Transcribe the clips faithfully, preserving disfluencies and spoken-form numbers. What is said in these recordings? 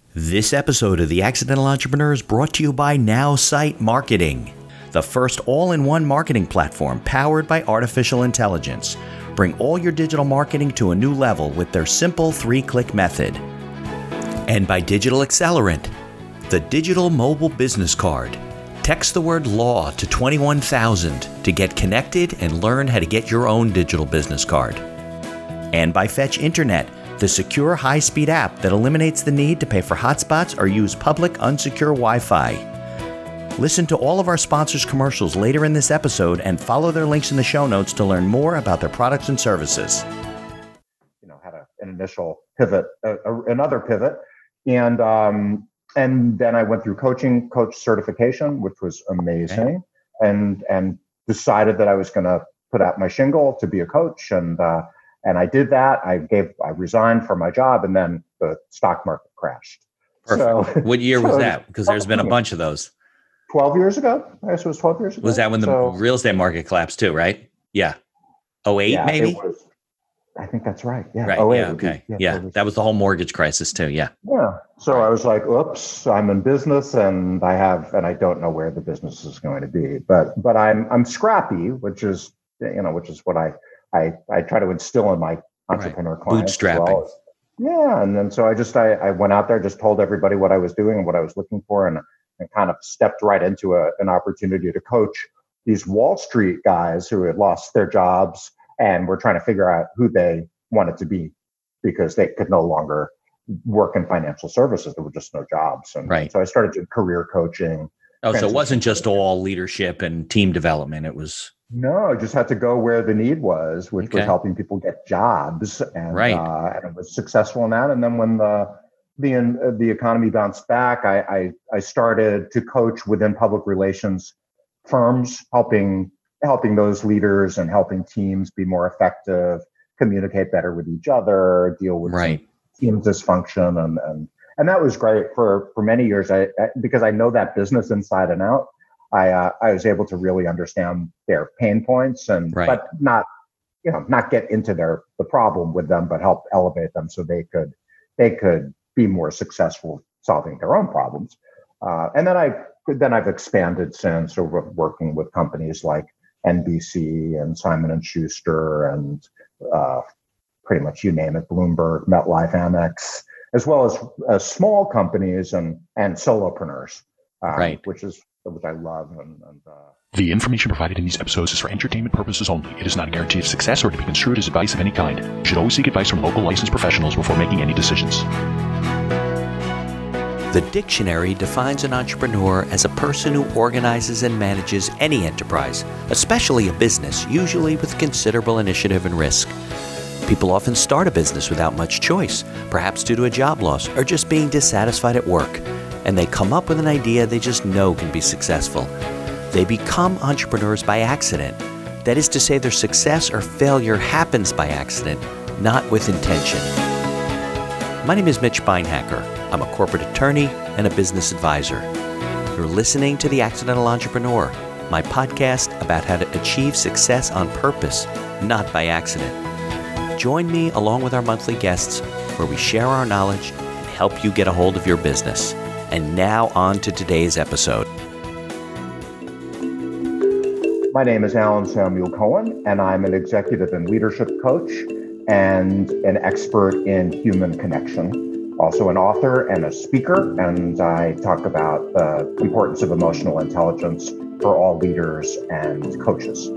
This episode of The Accidental Entrepreneur is brought to you by NowSite Marketing, the first all-in-one marketing platform powered by artificial intelligence. Bring all your digital marketing to a new level with their simple three-click method. And by Digital Accelerant, the digital mobile business card. Text the word law to twenty-one thousand to get connected and learn how to get your own digital business card. And by Fetch Internet, the secure high-speed app that eliminates the need to pay for hotspots or use public unsecure Wi-Fi. Listen to all of our sponsors' commercials later in this episode and follow their links in the show notes to learn more about their products and services. You know, had a, an initial pivot, uh, another pivot, and um, and then I went through coaching, coach certification, which was amazing, okay. and and decided that I was going to put out my shingle to be a coach, and uh, and I did that. I gave, I resigned from my job, and then the stock market crashed. Perfect. So, what year was so that? Because there's been a bunch of those. twelve years ago. I guess it was twelve years ago. Was that when the so, real estate market collapsed too, right? Yeah. oh eight yeah, maybe? It was, I think that's right. Yeah. Right. oh eight, yeah. Okay. Yeah. yeah. That was the whole mortgage crisis too. Yeah. Yeah. So right. I was like, oops, I'm in business and I have, and I don't know where the business is going to be, but, but I'm, I'm scrappy, which is, you know, which is what I, I, I try to instill in my entrepreneur right. clients. Bootstrapping. Well. Yeah. And then, so I just, I, I went out there, just told everybody what I was doing and what I was looking for. And, and kind of stepped right into a, an opportunity to coach these Wall Street guys who had lost their jobs and were trying to figure out who they wanted to be because they could no longer work in financial services. There were just no jobs. And right. so I started doing career coaching. Oh, so it wasn't just all leadership and team development. It was... No, I just had to go where the need was, which okay. was helping people get jobs. And, right. uh, and I was successful in that. And then when the the uh, the economy bounced back, I, I I started to coach within public relations firms, helping helping those leaders and helping teams be more effective, communicate better with each other, deal with right. team dysfunction, and and and that was great for for many years. I, I because I know that business inside and out. I uh, I was able to really understand their pain points and right. but not you know not get into their the problem with them, but help elevate them so they could they could be more successful solving their own problems. Uh, and then I then I've expanded since over working with companies like N B C and Simon and Schuster and uh, pretty much you name it, Bloomberg, MetLife, Amex, as well as uh, small companies and and solopreneurs, um, right. which is which I love. And, and uh, the information provided in these episodes is for entertainment purposes only. It is not a guarantee of success or to be construed as advice of any kind. You should always seek advice from local licensed professionals before making any decisions. The dictionary defines an entrepreneur as a person who organizes and manages any enterprise, especially a business, usually with considerable initiative and risk. People often start a business without much choice, perhaps due to a job loss or just being dissatisfied at work, and they come up with an idea they just know can be successful. They become entrepreneurs by accident. That is to say, their success or failure happens by accident, not with intention. My name is Mitch Beinhacker. I'm a corporate attorney and a business advisor. You're listening to The Accidental Entrepreneur, my podcast about how to achieve success on purpose, not by accident. Join me along with our monthly guests where we share our knowledge and help you get a hold of your business. And now on to today's episode. My name is Alan Samuel Cohen, and I'm an executive and leadership coach and an expert in human connection. Also an author and a speaker, and I talk about the importance of emotional intelligence for all leaders and coaches.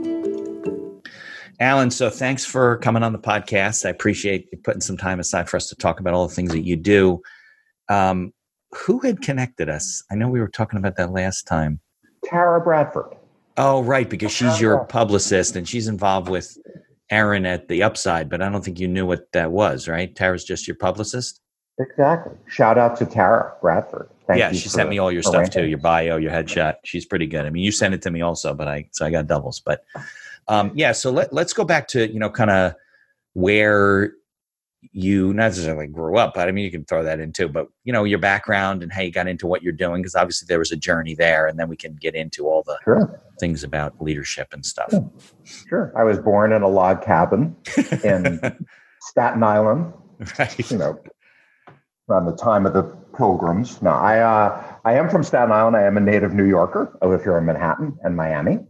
Alan, so thanks for coming on the podcast. I appreciate you putting some time aside for us to talk about all the things that you do. Um, who had connected us? I know we were talking about that last time. Tara Bradford. Oh, right, because she's your publicist and she's involved with Aaron at the Upside, but I don't think you knew what that was, right? Tara's just your publicist? Exactly. Shout out to Tara Bradford. Thank yeah, you she sent me all your stuff too, your bio, your headshot. She's pretty good. I mean, you sent it to me also, but I so I got doubles. But um, yeah, so let, let's go back to, you know, kind of where you not necessarily grew up, but I mean, you can throw that in too, but you know, your background and how you got into what you're doing, because obviously there was a journey there, and then we can get into all the sure. things about leadership and stuff. Sure. sure. I was born in a log cabin in Staten Island, right. you know, around the time of the Pilgrims. No, I uh, I am from Staten Island. I am a native New Yorker. I live here in Manhattan and Miami,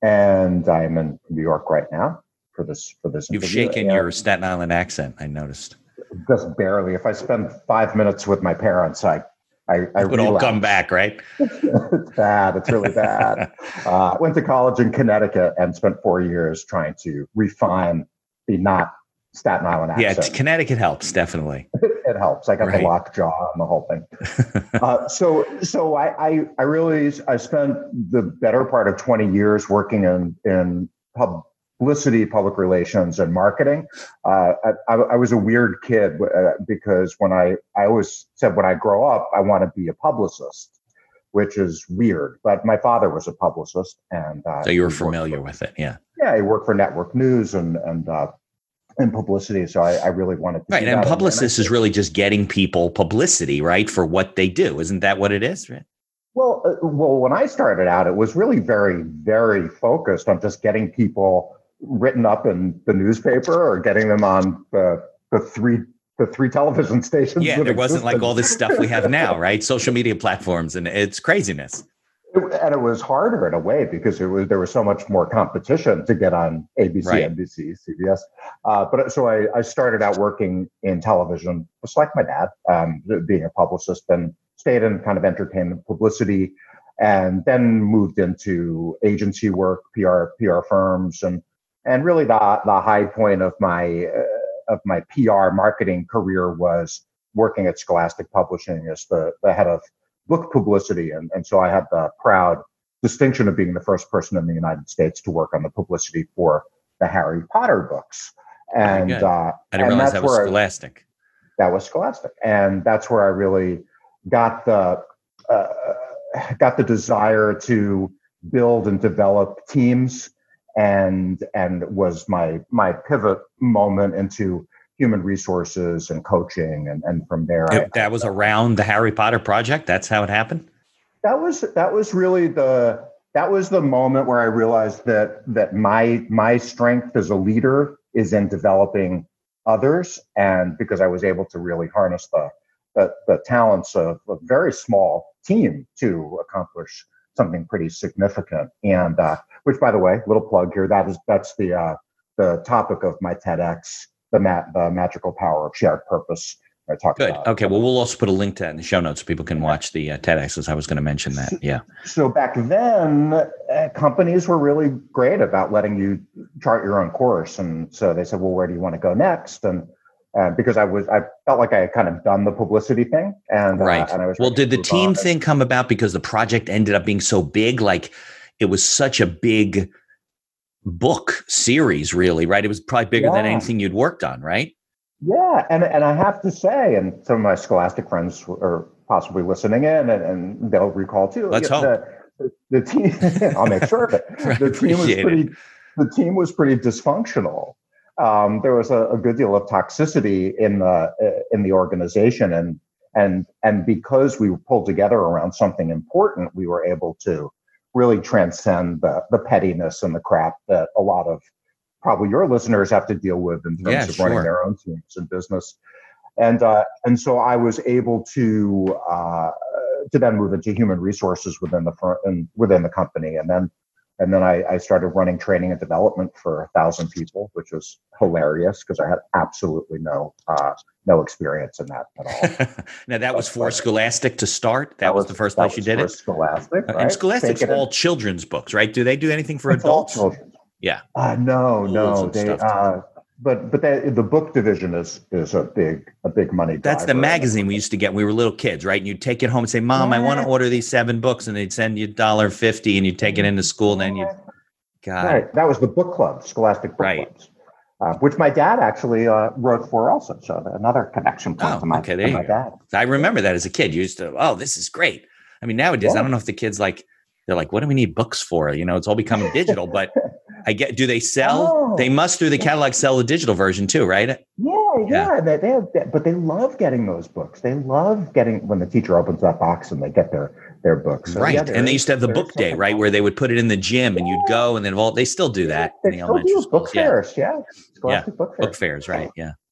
and I'm in New York right now for this for this. You've interview. shaken and your Staten Island accent, I noticed. Just barely. If I spend five minutes with my parents, I I, I it would all come back, right? It's bad. It's really bad. uh, went to college in Connecticut and spent four years trying to refine the not Staten Island accent. Yeah, Connecticut helps, definitely. It helps. I got right. the lockjaw and the whole thing. uh, so, so I, I, I really, I spent the better part of twenty years working in in publicity, public relations, and marketing. Uh, I, I was a weird kid uh, because when I, I always said when I grow up, I want to be a publicist, which is weird. But my father was a publicist, and uh, so you were familiar for, with it, yeah. Yeah, he worked for Network News and and. Uh, in publicity. So I, I really wanted to right. do And that. publicist is really just getting people publicity, right? For what they do. Isn't that what it is? Right. Well, uh, well, when I started out, it was really very, very focused on just getting people written up in the newspaper or getting them on the, the three the three television stations. Yeah, there wasn't like all this stuff we have now, right? Social media platforms, and it's craziness. And it was harder in a way because it was there was so much more competition to get on A B C, right. N B C, C B S. Uh, but so I, I started out working in television, just like my dad, um, being a publicist, and stayed in kind of entertainment publicity, and then moved into agency work, P R P R firms, and and really the the high point of my uh, of my P R marketing career was working at Scholastic Publishing as the the head of book publicity. And, and so I had the proud distinction of being the first person in the United States to work on the publicity for the Harry Potter books. And uh, I didn't realize that was Scholastic. I, that was Scholastic. And that's where I really got the uh, got the desire to build and develop teams, and and was my my pivot moment into human resources and coaching, and, and from there, it, I, that was around the Harry Potter project. That's how it happened. That was that was really the that was the moment where I realized that that my my strength as a leader is in developing others, and because I was able to really harness the the, the talents of a very small team to accomplish something pretty significant. And uh, which, by the way, little plug here, that is that's the uh, the topic of my TEDx. The, ma- the magical power of shared purpose. I talked Good. about. Okay. Well, we'll also put a link to that in the show notes so people can watch the uh, TEDx, as I was going to mention that. Yeah. So back then, uh, companies were really great about letting you chart your own course. And so they said, well, where do you want to go next? And uh, because I was, I felt like I had kind of done the publicity thing. And, right. Uh, and I was well, did the team on. thing come about because the project ended up being so big? Like it was such a big book series, really, right? It was probably bigger yeah. than anything you'd worked on, right? Yeah, and and I have to say, and some of my Scholastic friends are possibly listening in, and, and they'll recall too. Let's hope. The, the team, I'll make sure of it. right, the team was pretty. It. The team was pretty dysfunctional. Um, there was a, a good deal of toxicity in the uh, in the organization, and and and because we were pulled together around something important, we were able to really transcend the, the pettiness and the crap that a lot of probably your listeners have to deal with in terms yeah, of sure. running their own teams and business. And uh, and so I was able to uh, to then move into human resources within the front and within the company, and then and then I, I started running training and development for a thousand people, which was hilarious because I had absolutely no uh, no experience in that at all. Now that was for Scholastic to start. That, that was, was the first place you did it. Scholastic, right? And Scholastic's all in. children's books, right? Do they do anything for it's adults? All children's. Yeah. Uh, no, no. They, uh, but but they, the book division is is a big a big money. That's the magazine we used to get when we were little kids, right? And you'd take it home and say, "Mom, yeah. I want to order these seven books," and they'd send you a dollar fifty, and you'd take it into school, and then you, God, right. That was the book club, Scholastic book right. clubs, uh, which my dad actually uh, wrote for also. So another connection point oh, to my, okay, there to you my go. dad. I remember that as a kid. You used to, oh, this is great. I mean, nowadays, yeah. I don't know if the kids like. They're like, what do we need books for? You know, it's all becoming digital, but I get, do they sell? Oh, they must through the catalog sell the digital version too, right? Yeah, yeah. yeah. They, they have, but they love getting those books. They love getting when the teacher opens that box and they get their, their books. So, right. Yeah, and they used to have the book day, right? Where they would put it in the gym and yeah. you'd go and then all, they still do that they in the still elementary do schools. book fairs, yeah. Scholastic yeah. book fairs. Book fairs, right. Yeah.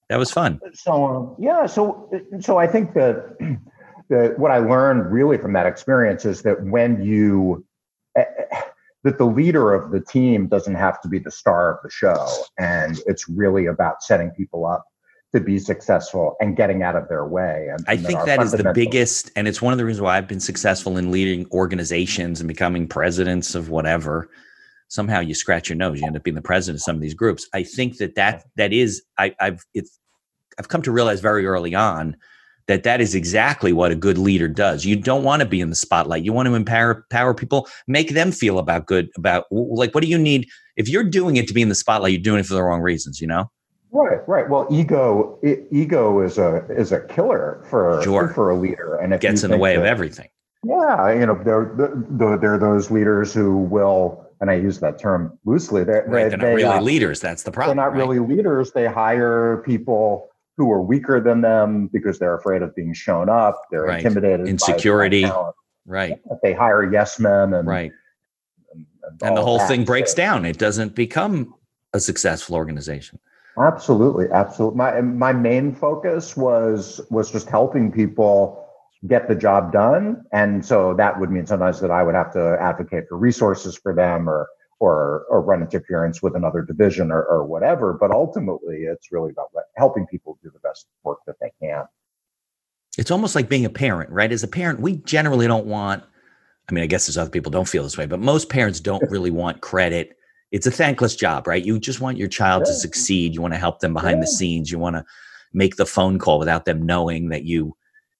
That was fun. So um, yeah, so so I think that that what I learned really from that experience is that when you uh, that the leader of the team doesn't have to be the star of the show, and it's really about setting people up to be successful and getting out of their way. And, I and think that is the biggest, and it's one of the reasons why I've been successful in leading organizations and becoming presidents of whatever. Somehow you scratch your nose, you end up being the president of some of these groups. I think that that that is, I, I've it's, I've come to realize very early on that that is exactly what a good leader does. You don't want to be in the spotlight. You want to empower, empower people, make them feel about good, about like, what do you need? If you're doing it to be in the spotlight, you're doing it for the wrong reasons, you know? Right, right. Well, ego, e- ego is a is a killer for Sure. for a leader, and it gets in the way that, of everything. Yeah, you know, there there there are those leaders who will, and I use that term loosely. They're, right, they, they're not they, really uh, leaders. That's the problem. They're not right? really leaders. They hire people who are weaker than them because they're afraid of being shown up. They're right. intimidated, insecurity. By talent. Right. They hire yes men, and right, and, and, and the whole that. thing breaks so, down. It doesn't become a successful organization. Absolutely, absolutely. My my main focus was was just helping people get the job done, and so that would mean sometimes that I would have to advocate for resources for them, or or or run interference with another division, or, or whatever. But ultimately, it's really about helping people do the best work that they can. It's almost like being a parent, right? As a parent, we generally don't want. I mean, I guess there's other people don't feel this way, but most parents don't really want credit. It's a thankless job, right? You just want your child yeah. to succeed. You want to help them behind yeah. the scenes. You want to make the phone call without them knowing that you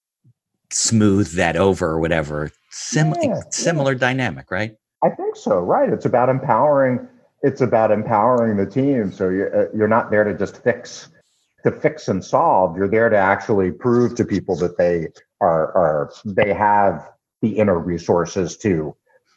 smooth that over or whatever. Sim- yeah. Similar yeah. dynamic, right? I think so, right? It's about empowering. It's about empowering the team. So you're, you're not there to just fix, to fix and solve. You're there to actually prove to people that they are, are they have the inner resources to,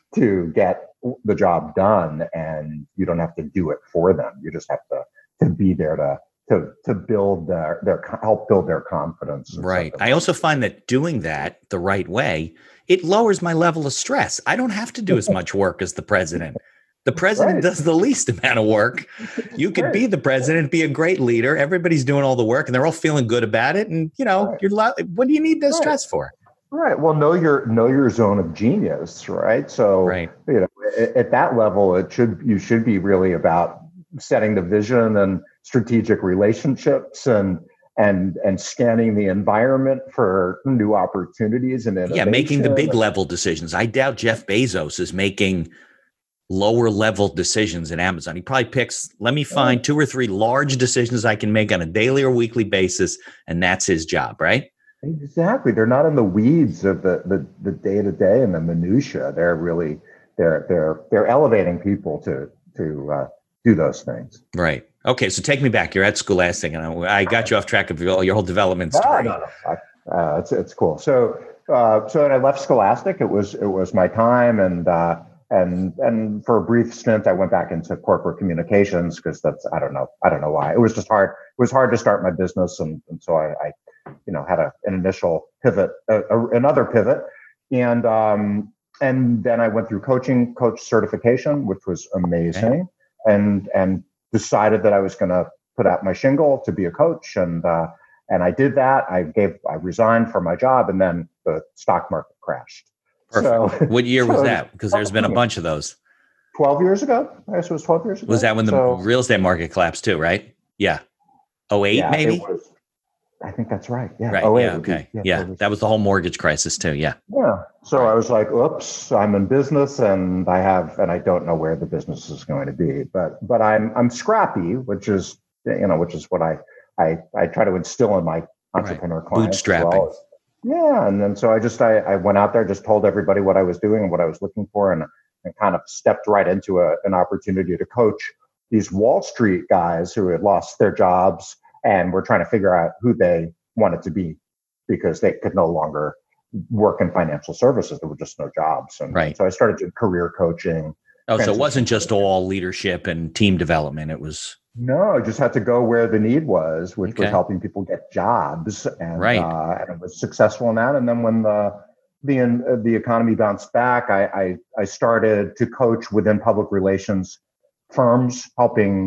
to get the job done, and you don't have to do it for them. You just have to to be there to to to build their their help build their confidence. Right. I also find that doing that the right way, it lowers my level of stress. I don't have to do as much work as the president. The president right. does the least amount of work. You could right. be the president, be a great leader. Everybody's doing all the work, and they're all feeling good about it. And you know, right. you're what do you need to right. stress for? Right. Well, know your know your zone of genius, right? So, right. you know, at, at that level, it should you should be really about setting the vision and strategic relationships, and and and scanning the environment for new opportunities and innovation. Yeah, making the big level decisions. I doubt Jeff Bezos is making lower level decisions at Amazon. He probably picks, let me find two or three large decisions I can make on a daily or weekly basis, and that's his job, right? Exactly. They're not in the weeds of the the the day to day and the minutia. They're really they're they're they're elevating people to to uh, do those things. Right. Okay. So take me back. You're at Scholastic, and I, I got you off track of your, your whole development story. No, no, no. I, uh, it's it's cool. So uh, so when I left Scholastic, it was it was my time, and uh, and and for a brief stint, I went back into corporate communications because that's I don't know I don't know why it was just hard. It was hard to start my business, and, and so I. I you know, had a, an initial pivot, uh, another pivot. And, um, and then I went through coaching, coach certification, which was amazing. Okay. And, and decided that I was going to put out my shingle to be a coach. And, uh, and I did that. I gave, I resigned from my job, and then the stock market crashed. Perfect. So, what year was so that? Because there's been a bunch of those. twelve years ago. I guess it was twelve years ago. Was that when the so, real estate market collapsed too, right? Yeah. oh eight yeah, maybe? It was, I think that's right. Yeah. Right. oh eight yeah. Okay. Be, yeah. yeah. Totally. That was the whole mortgage crisis too. Yeah. Yeah. So right. I was like, oops, I'm in business, and I have, and I don't know where the business is going to be, but, but I'm, I'm scrappy, which is, you know, which is what I, I, I try to instill in my entrepreneur right. clients. Bootstrapping. Well. Yeah. And then, so I just, I, I went out there, just told everybody what I was doing and what I was looking for, and, and kind of stepped right into a, an opportunity to coach these Wall Street guys who had lost their jobs and were trying to figure out who they wanted to be, because they could no longer work in financial services. There were just no jobs. And right. so I started doing career coaching. Oh, so it wasn't just all leadership and team development. It was. No, I just had to go where the need was, which okay. was helping people get jobs. And, right. uh, and it was successful in that. And then when the the uh, the economy bounced back, I, I I started to coach within public relations firms, helping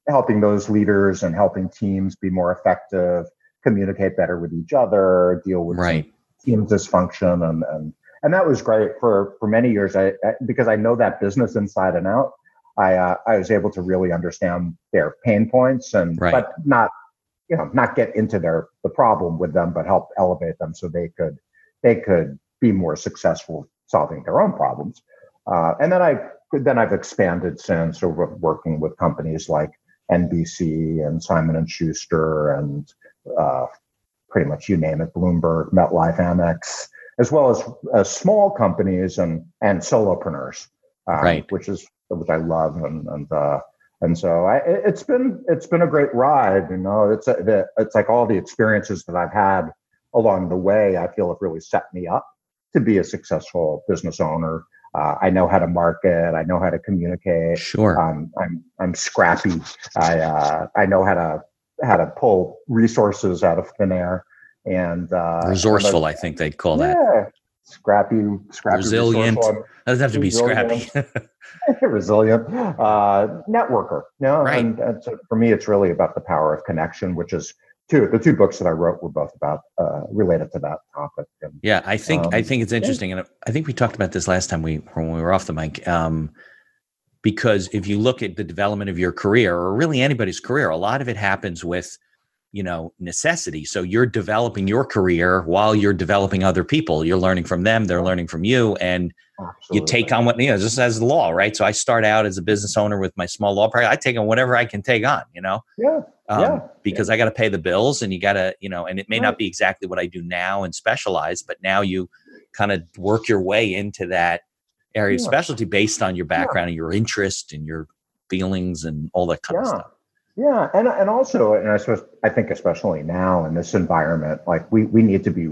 helping those leaders and helping teams be more effective, communicate better with each other, deal with Right. some team dysfunction, and and and that was great for for many years. I, I because I know that business inside and out. I uh, I was able to really understand their pain points and Right. but not you know not get into their the problem with them, but help elevate them so they could they could be more successful solving their own problems. Uh, and then I then I've expanded since over working with companies like N B C and Simon and Schuster and uh, pretty much you name it, Bloomberg, MetLife, Amex, as well as uh, small companies and and solopreneurs, um, Right. which is which I love, and and uh, and so I, it's been it's been a great ride. You know, it's a, it's like all the experiences that I've had along the way, I feel have really set me up to be a successful business owner. Uh, I know how to market. I know how to communicate. Sure. Um, I'm I'm scrappy. I uh, I know how to how to pull resources out of thin air, and uh, Resourceful, and I think they'd call yeah, that. scrappy, scrappy, Resilient. resourceful. Doesn't have to be Resilient. scrappy. Resilient uh, networker. You know? Right. And, and so for me, it's really about the power of connection, which is two the two books that I wrote were both about uh, related to that topic. And, Yeah, I think um, I think it's interesting, and I think we talked about this last time we when we were off the mic. Um, because if you look at the development of your career, or really anybody's career, a lot of it happens with, you know, necessity. So you're developing your career while you're developing other people. You're learning from them; they're learning from you, and absolutely. you take on what, you know, just as law, right? So I start out as a business owner with my small law practice. I take on whatever I can take on, you know. Yeah. Um, yeah. because I got to pay the bills, and you got to, you know, and it may Right. not be exactly what I do now and specialize, but now you kind of work your way into that area of Yeah. specialty based on your background and your interest and your feelings and all that kind Yeah. of stuff. Yeah, and and also, and I suppose I think especially now in this environment, like we we need to be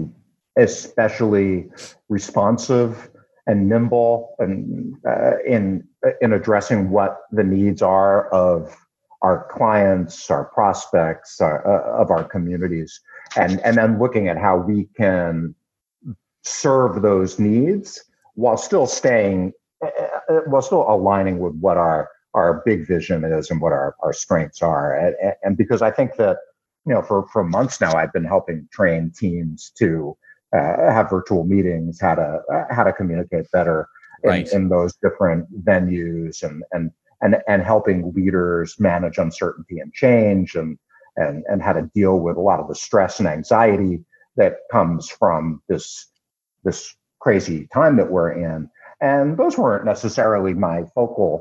especially responsive and nimble and uh, in in addressing what the needs are of our clients, our prospects, our, uh, of our communities, and and then looking at how we can serve those needs while still staying, uh, while still aligning with what our our big vision is and what our, our strengths are. And, and because I think that, you know, for, for months now, I've been helping train teams to uh, have virtual meetings, how to uh, how to communicate better in, Right. in those different venues, and and and and helping leaders manage uncertainty and change, and and and how to deal with a lot of the stress and anxiety that comes from this this crazy time that we're in. And those weren't necessarily my focal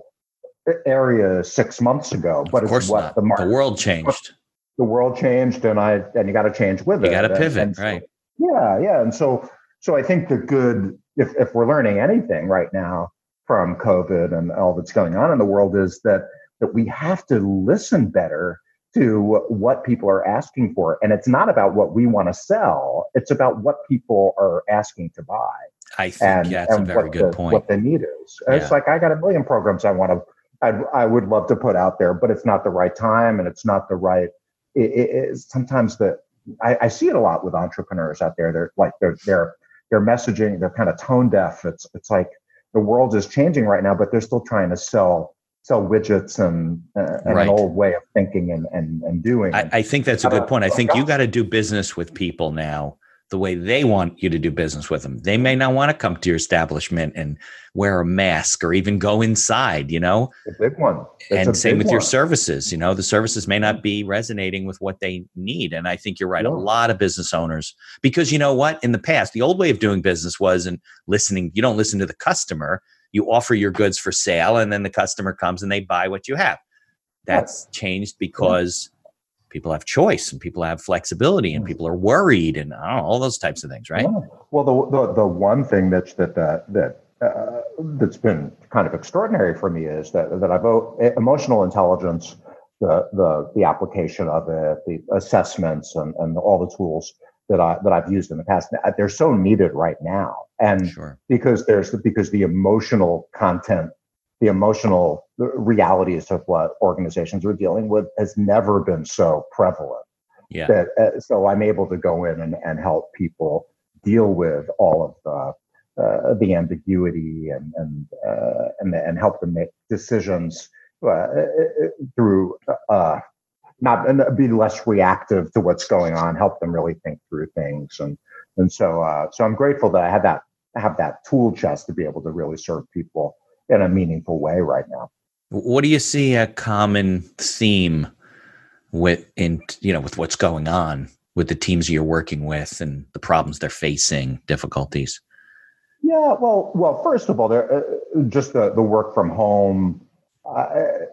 area six months ago, but Of course it's what not. the The market, world changed. the world changed, and I and you got to change with You it. got to And- pivot, and so- right? Yeah, yeah, and so so I think the good, if if we're learning anything right now from COVID and all that's going on in the world, is that that we have to listen better to what people are asking for, and it's not about what we want to sell; it's about what people are asking to buy. I think And, yeah, that's a and very what good the, point. what the need is. And Yeah. It's like I got a million programs I want to, I, I would love to put out there, but it's not the right time, and it's not the right. It, it, it's sometimes the I, I see it a lot with entrepreneurs out there. They're like they're they're they're messaging. They're kind of tone deaf. It's it's like the world is changing right now, but they're still trying to sell sell widgets and, uh, and Right. an old way of thinking and and and doing. I, I think that's a good point. I think you got to do business with people now the way they want you to do business with them. They may not want to come to your establishment and wear a mask or even go inside, you know, a big one. It's and a same big with your one. services. You know, the services may not be resonating with what they need. And I think you're right. Yeah. A lot of business owners, because you know what, in the past, the old way of doing business wasn't listening. You don't listen to the customer. You offer your goods for sale, and then the customer comes and they buy what you have. That's changed because people have choice and people have flexibility and people are worried and I don't know, all those types of things, right? Yeah. Well, the, the the one thing that's that uh, that uh, that's been kind of extraordinary for me is that that I've emotional intelligence, the the the application of it, the assessments, and, and all the tools that I that I've used in the past. They're so needed right now, and Sure. because there's because the emotional content, the emotional realities of what organizations are dealing with has never been so prevalent. Yeah. That, uh, so I'm able to go in and, and help people deal with all of the uh, the ambiguity and and uh, and and help them make decisions uh, through uh, not and be less reactive to what's going on, help them really think through things. And and so uh, so I'm grateful that I had that have that tool chest to be able to really serve people in a meaningful way right now. What do you see a common theme with in you know with what's going on with the teams you're working with and the problems they're facing, difficulties? Yeah, well, well, first of all, there uh, just the the work from home uh,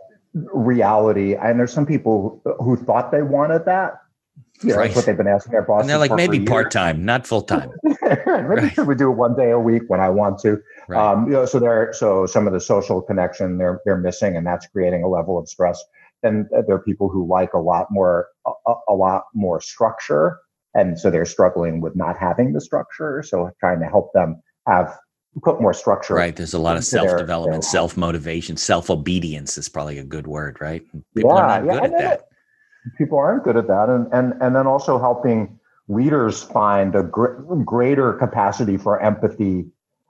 reality, and there's some people who, who thought they wanted that. You know, Right. That's what they've been asking their bosses. And they're like, for maybe for part time, not full time. Maybe Right. should we do it one day a week when I want to? Right. Um, you know, so there, so some of the social connection they're they're missing, and that's creating a level of stress. Then there are people who like a lot more a, a lot more structure, and so they're struggling with not having the structure. So trying to help them have put more structure. Right. There's a lot of into their- self-development, their- self-motivation, self-obedience is probably a good word, right? People Yeah, are not yeah, good and at then that. People aren't good at that, and and and then also helping leaders find a gr- greater capacity for empathy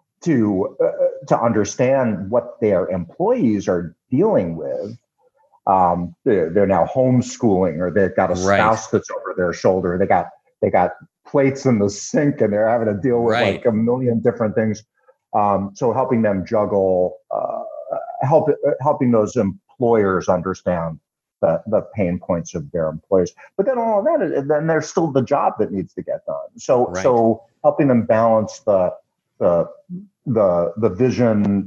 to uh, to understand what their employees are dealing with. Um, they're, they're now homeschooling, or they've got a Right. spouse that's over their shoulder. They got they got plates in the sink, and they're having to deal with Right. like a million different things. Um, so helping them juggle, uh, help helping those employers understand the, the pain points of their employees. But then all of that, then there's still the job that needs to get done. So Right. so helping them balance the the the the vision,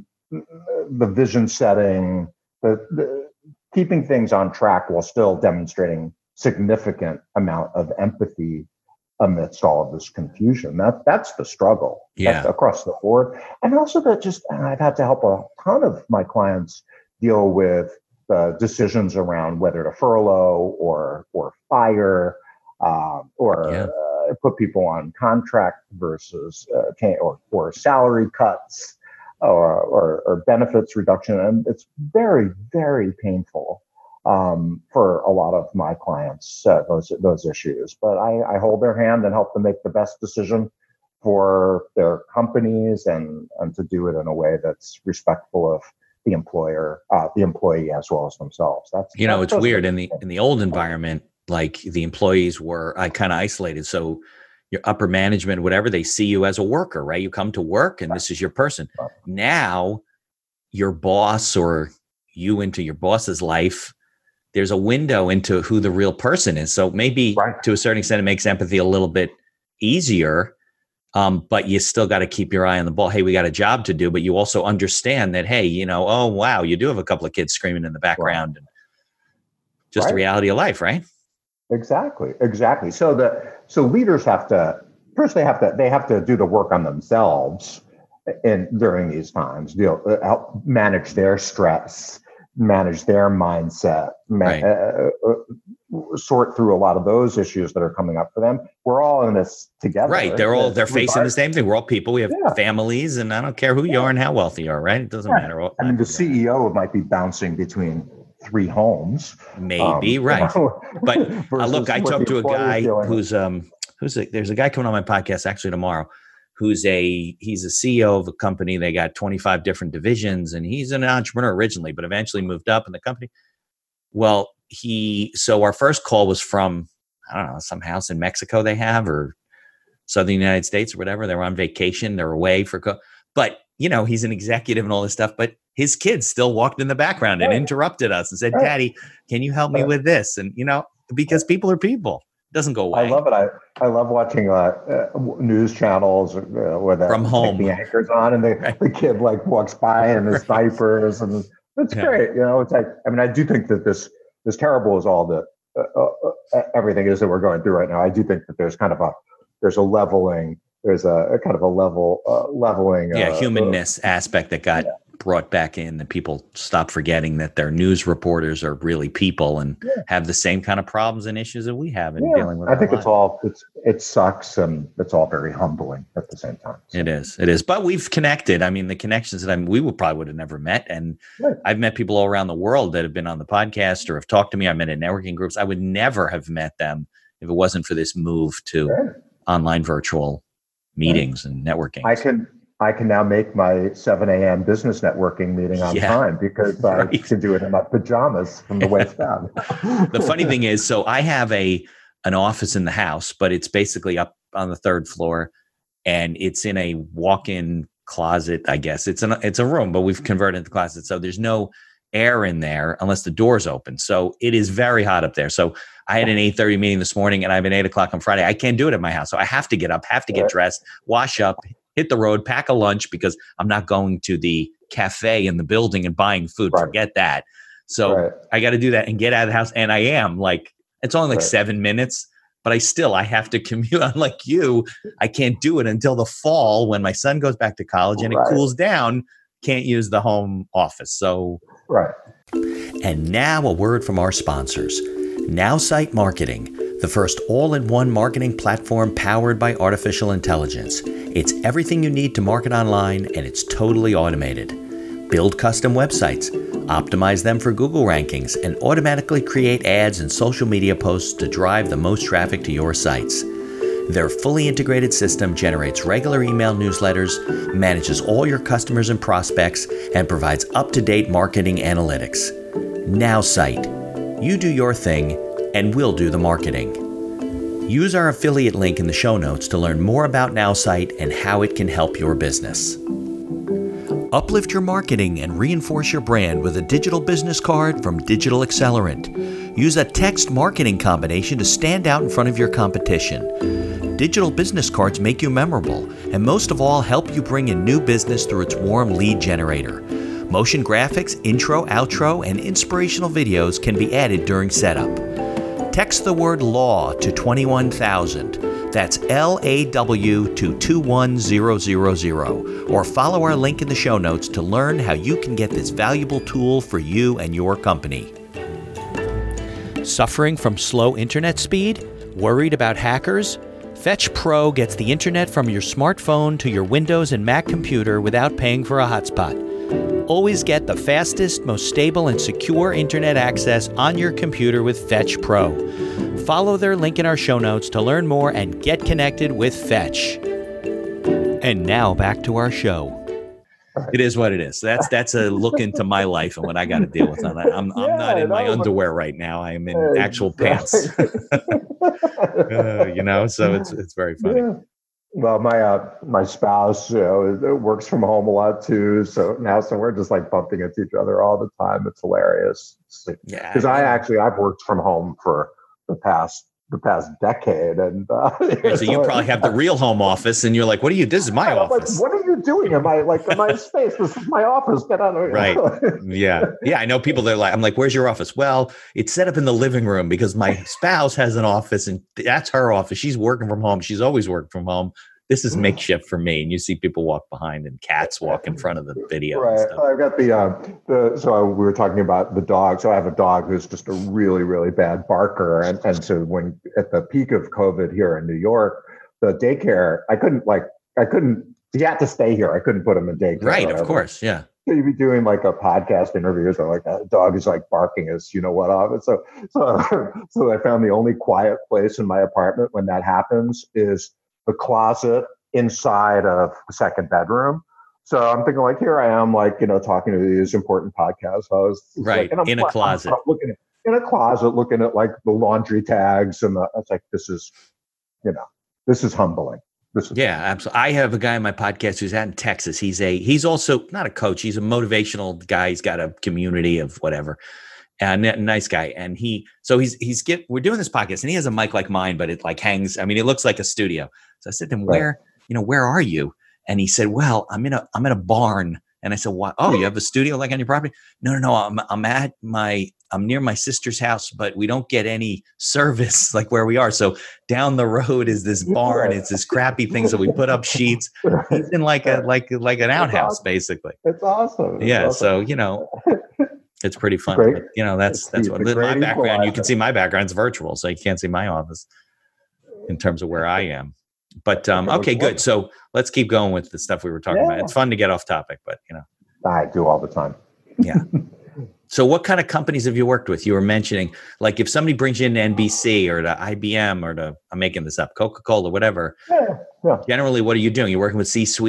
the vision setting, the, the keeping things on track while still demonstrating significant amount of empathy amidst all of this confusion. That that's the struggle. Yeah. That's across the board. And also that just I've had to help a ton of my clients deal with the decisions around whether to furlough or or fire uh, or Yeah. uh, put people on contract versus uh, can, or or salary cuts or, or or benefits reduction, and it's very very painful um, for a lot of my clients uh, those those issues. But I, I hold their hand and help them make the best decision for their companies, and and to do it in a way that's respectful of the employer, uh, the employee, as well as themselves. That's You know, that's it's weird in the in the old environment, like the employees were I kind of isolated. So your upper management, whatever, they see you as a worker, right? You come to work and this is your person. Now your boss or you into your boss's life, there's a window into who the real person is. So maybe Right. to a certain extent, it makes empathy a little bit easier. Um, but you still got to keep your eye on the ball. Hey, we got a job to do, but you also understand that, hey, you know, oh, wow, you do have a couple of kids screaming in the background. And just Right. the reality of life, right? Exactly, exactly. So the so leaders have to first they have to they have to do the work on themselves in during these times. Deal uh, help manage their stress, manage their mindset, ma- Right. uh, uh, sort through a lot of those issues that are coming up for them. We're all in this together. Right. They're all, Uh, they're facing the same thing. We're all people. We have Yeah. families, and I don't care who you Yeah. are and how wealthy you are, right? It doesn't Yeah. matter. What I mean, the life you're C E O might be bouncing between three homes. in. Maybe, um, right. you know, But uh, versus look, I what talked the to a employer is guy dealing with. who's um who's a, there's a guy coming on my podcast actually tomorrow, who's a he's a C E O of a company. They got twenty-five different divisions, and he's an entrepreneur originally, but eventually moved up in the company. Well, he so our first call was from I don't know some house in Mexico they have or southern United States or whatever. They were on vacation. They're away for co- but you know he's an executive and all this stuff. But his kids still walked in the background and Right. interrupted us and said, Right. "Daddy, can you help me Right. with this?" And you know because people are people. It doesn't go away. I love it. I, I love watching uh, uh, news channels uh, where the, From home. the anchor's on and the, Right. the kid like walks by in his Right. diapers, and it's Yeah. great. You know, it's like I mean, I do think that this as terrible as all the uh, uh, uh, everything is that we're going through right now. I do think that there's kind of a there's a leveling. There's a, a kind of a level uh, leveling. Yeah, uh, humanness aspect that got yeah. brought back in, that people stop forgetting that their news reporters are really people and Yeah. have the same kind of problems and issues that we have in Yeah, dealing with I our think lives. it's all it's it sucks, and it's all very humbling at the same time. So, It is. It is. But we've connected. I mean, the connections that I'm, we would probably would have never met. And Right. I've met people all around the world that have been on the podcast or have talked to me. I met in networking groups. I would never have met them if it wasn't for this move to Right. online virtual meetings and networking. I can I can now make my seven a.m. business networking meeting on Yeah, time because I right. can do it in my pajamas from the waist down. The funny thing is, so I have a an office in the house, but it's basically up on the third floor, and it's in a walk-in closet. I guess it's an it's a room, but we've converted it to closet, so there's no air in there unless the door's open. So it is very hot up there. So I had an eight thirty meeting this morning, and I have an eight o'clock on Friday. I can't do it at my house, so I have to get up, have to get dressed, wash up, hit the road, pack a lunch because I'm not going to the cafe in the building and buying food. Right. Forget that. So right. I got to do that and get out of the house. And I am like, it's only like right. seven minutes, but I still, I have to commute. Unlike you, I can't do it until the fall when my son goes back to college and right. it cools down. Can't use the home office. So, right. And now a word from our sponsors. NowSite Marketing, the first all-in-one marketing platform powered by artificial intelligence. It's everything you need to market online, and it's totally automated. Build custom websites, optimize them for Google rankings, and automatically create ads and social media posts to drive the most traffic to your sites. Their fully integrated system generates regular email newsletters, manages all your customers and prospects, and provides up-to-date marketing analytics. NowSite. You do your thing, and we'll do the marketing. Use our affiliate link in the show notes to learn more about NowSite and how it can help your business. Uplift your marketing and reinforce your brand with a digital business card from Digital Accelerant. Use a text marketing combination to stand out in front of your competition. Digital business cards make you memorable, and most of all, help you bring in new business through its warm lead generator. Motion graphics, intro, outro, and inspirational videos can be added during setup. Text the word LAW to twenty-one thousand. That's L A W to two one zero zero zero. Or follow our link in the show notes to learn how you can get this valuable tool for you and your company. Suffering from slow internet speed? Worried about hackers? Fetch Pro gets the internet from your smartphone to your Windows and Mac computer without paying for a hotspot. Always get the fastest, most stable, and secure internet access on your computer with Fetch Pro. Follow their link in our show notes to learn more and get connected with Fetch. And now back to our show. It is what it is. That's that's a look into my life and what I got to deal with. I'm, I'm, I'm yeah, not in my no, underwear right now. I am in uh, actual pants. uh, you know, so it's it's very funny. Yeah. Well, my uh, my spouse, you know, works from home a lot too. So now, so we're just like bumping into each other all the time. It's hilarious. Yeah, because I actually I've worked from home for the past the past decade, and uh, right, so you probably have the real home office, and you're like, "What are you? This is my I'm office. Like, what are you doing? Am I like in my space? This is my office. Get out of here!" Right? Yeah, yeah. I know people that are like, "I'm like, where's your office?" Well, it's set up in the living room because my spouse has an office, and that's her office. She's working from home. She's always worked from home. This is makeshift for me. And you see people walk behind and cats walk in front of the video. Right. I've got the, uh, the, so we were talking about the dog. So I have a dog who's just a really, really bad barker. And, and so when at the peak of COVID here in New York, the daycare, I couldn't like, I couldn't, he had to stay here. I couldn't put him in daycare. Right. Of course. Yeah. So you'd be doing like a podcast interviews or like a dog is like barking as you know what of it. So, so, so I found the only quiet place in my apartment when that happens is the closet inside of the second bedroom. So I'm thinking like, here I am, like, you know, talking to these important podcast hosts. Right. Like, and I'm, in a closet. I'm looking at, in a closet, looking at like the laundry tags. And the, it's like, this is, you know, this is humbling. This is yeah, absolutely. I have a guy on my podcast who's out in Texas. He's a, he's also not a coach. He's a motivational guy. He's got a community of whatever. And a nice guy. And he, so he's, he's get, we're doing this podcast and he has a mic like mine, but it like hangs, I mean, it looks like a studio. So I said to him, where, right. you know, where are you? And he said, well, I'm in a, I'm in a barn. And I said, what? Oh, you have a studio like on your property? No, no, no. I'm, I'm at my, I'm near my sister's house, but we don't get any service like where we are. So down the road is this barn. It's this crappy thing. So we put up sheets. He's in like a, like, like an outhouse, awesome. basically. It's awesome. It's yeah. awesome. So, you know, it's pretty fun. But, you know, that's, it's that's what my background, equalizer. You can see my background's virtual. So you can't see my office in terms of where I am. But um, okay, good. So let's keep going with the stuff we were talking yeah. about. It's fun to get off topic, but you know, I do all the time. Yeah. So what kind of companies have you worked with? You were mentioning, like if somebody brings you into N B C or to I B M or to, I'm making this up, Coca-Cola, whatever. Yeah. Yeah. Generally, what are you doing? You're working with C-suite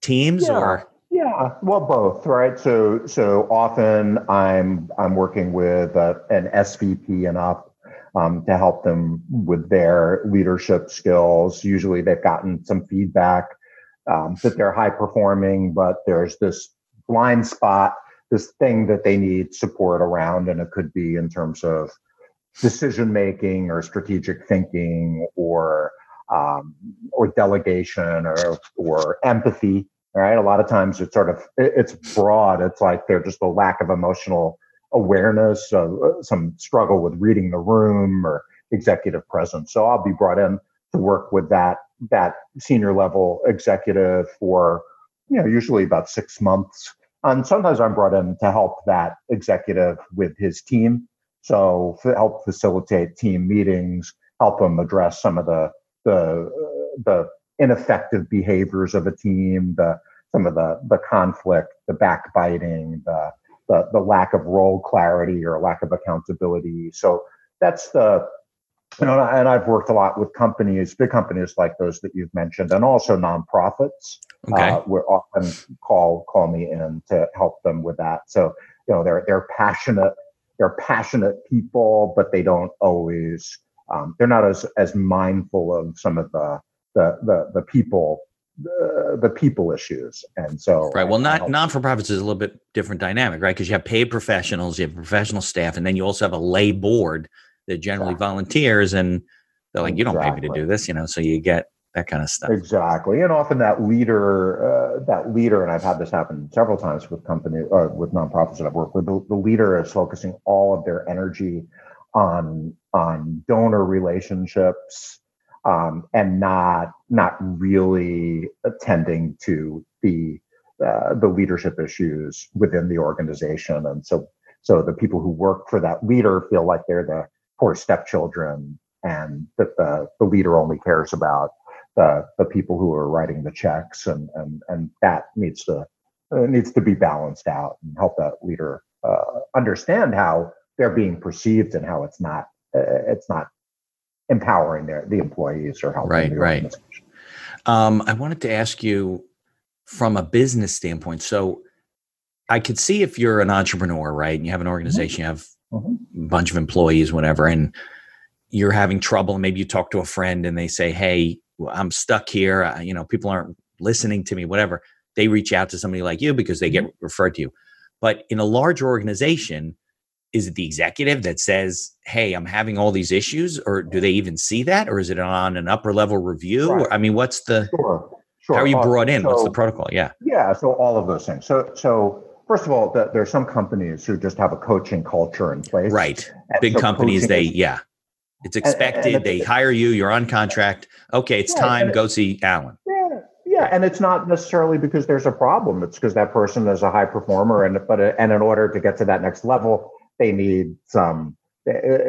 teams Yeah. or? Yeah, well, both, right? So, so often I'm I'm working with uh, an S V P and up um, to help them with their leadership skills. Usually, they've gotten some feedback um, that they're high performing, but there's this blind spot, this thing that they need support around, and it could be in terms of decision making or strategic thinking or um, or delegation or or empathy. Right. A lot of times it's sort of it's broad. It's like they're just a lack of emotional awareness, uh, some struggle with reading the room or executive presence. So I'll be brought in to work with that that senior level executive for you know usually about six months. And sometimes I'm brought in to help that executive with his team. So to help facilitate team meetings, help them address some of the the the ineffective behaviors of a team, the some of the the conflict, the backbiting, the the the lack of role clarity or lack of accountability. So that's the you know, and I've worked a lot with companies, big companies like those that you've mentioned, and also nonprofits. Okay. Uh, will often call call me in to help them with that. So you know, they're they're passionate, they're passionate people, but they don't always um, they're not as as mindful of some of the the the, the people the, the people issues. And so Right. Well, I, not non-for-profits is a little bit different dynamic, right? Because you have paid professionals, you have professional staff, and then you also have a lay board that generally exactly. volunteers, and they're like, you don't pay me to Exactly. do this, you know, so you get that kind of stuff. Exactly. And often that leader, uh, that leader, and I've had this happen several times with companies or with nonprofits that I've worked with, the, the leader is focusing all of their energy on, on donor relationships, um, and not, not really attending to the, uh, the leadership issues within the organization. And so, so the people who work for that leader feel like they're the poor stepchildren and that the, the leader only cares about the the people who are writing the checks, and and and that needs to uh, needs to be balanced out and help that leader uh, understand how they're being perceived and how it's not uh, it's not empowering their the employees or helping Right, the right. organization. Um, I wanted to ask you from a business standpoint. So I could see if you're an entrepreneur, right, and you have an organization, you have Mm-hmm. a bunch of employees, whatever, and you're having trouble, and maybe you talk to a friend and they say, hey, I'm stuck here. Uh, you know, people aren't listening to me, whatever. They reach out to somebody like you because they get referred to you. But in a larger organization, is it the executive that says, hey, I'm having all these issues, or do they even see that? Or is it on an upper level review? Right. Or, I mean, what's the, Sure. Sure. how are you Uh, brought in? so, What's the protocol? Yeah. Yeah, so all of those things. So, so first of all, the, there are some companies who just have a coaching culture in place. Right. And Big so companies, they, is, yeah. It's and- and expected. it's- They hire you. You're on contract. Okay, it's Right, time. and it- Go see Alan. Yeah, yeah, Right. and it's not necessarily because there's a problem. It's because that person is a high performer, and but and in order to get to that next level, they need some, uh,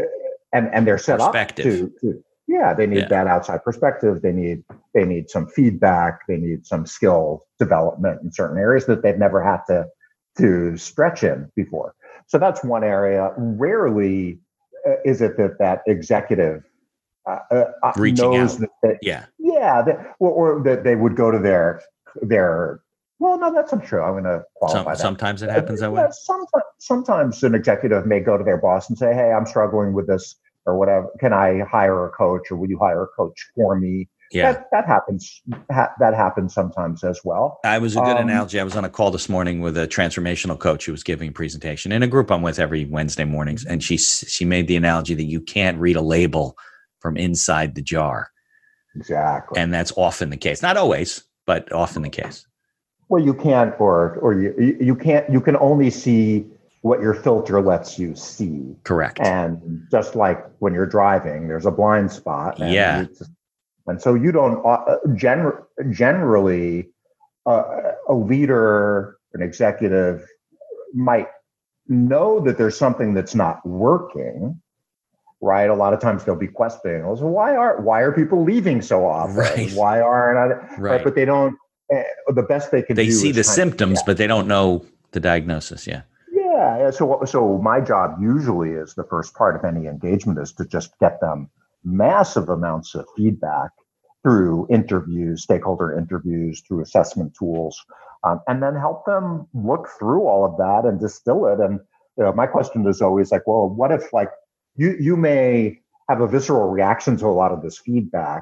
and and they're set up Perspective. to, to yeah, they need Yeah. that outside perspective. They need they need some feedback. They need some skill development in certain areas that they've never had to to stretch in before. So that's one area. Rarely uh, is it that that executive uh, uh, Reaching knows out. that they, Yeah. yeah, that, or, or that they would go to their their. Well, no, that's untrue. I'm going to qualify Some, that. sometimes it happens that way. Yeah, sometimes, sometimes an executive may go to their boss and say, "Hey, I'm struggling with this or whatever. Can I hire a coach, or will you hire a coach for me?" Yeah. That that happens. Ha, that happens sometimes as well. I was a good Um, analogy. I was on a call this morning with a transformational coach who was giving a presentation in a group I'm with every Wednesday mornings. And she, she made the analogy that you can't read a label from inside the jar. Exactly. And that's often the case. Not always, but often the case. Well, you can't, or or you you can't. You can only see what your filter lets you see. Correct. And just like when you're driving, there's a blind spot. And Yeah. you just, and so you don't uh, gener- generally uh, a leader, an executive might know that there's something that's not working. Right. A lot of times they'll be questioning, well, so why are why are people leaving so often? Right. Why aren't I? Right. Right. But they don't. Uh, the best they can They do see is the kind of- symptoms, yeah. but they don't know the diagnosis. Yeah. Yeah. yeah. So so my job usually is the first part of any engagement is to just get them massive amounts of feedback through interviews, stakeholder interviews, through assessment tools, um, and then help them look through all of that and distill it. And you know, my question is always like, well, what if like you you may have a visceral reaction to a lot of this feedback,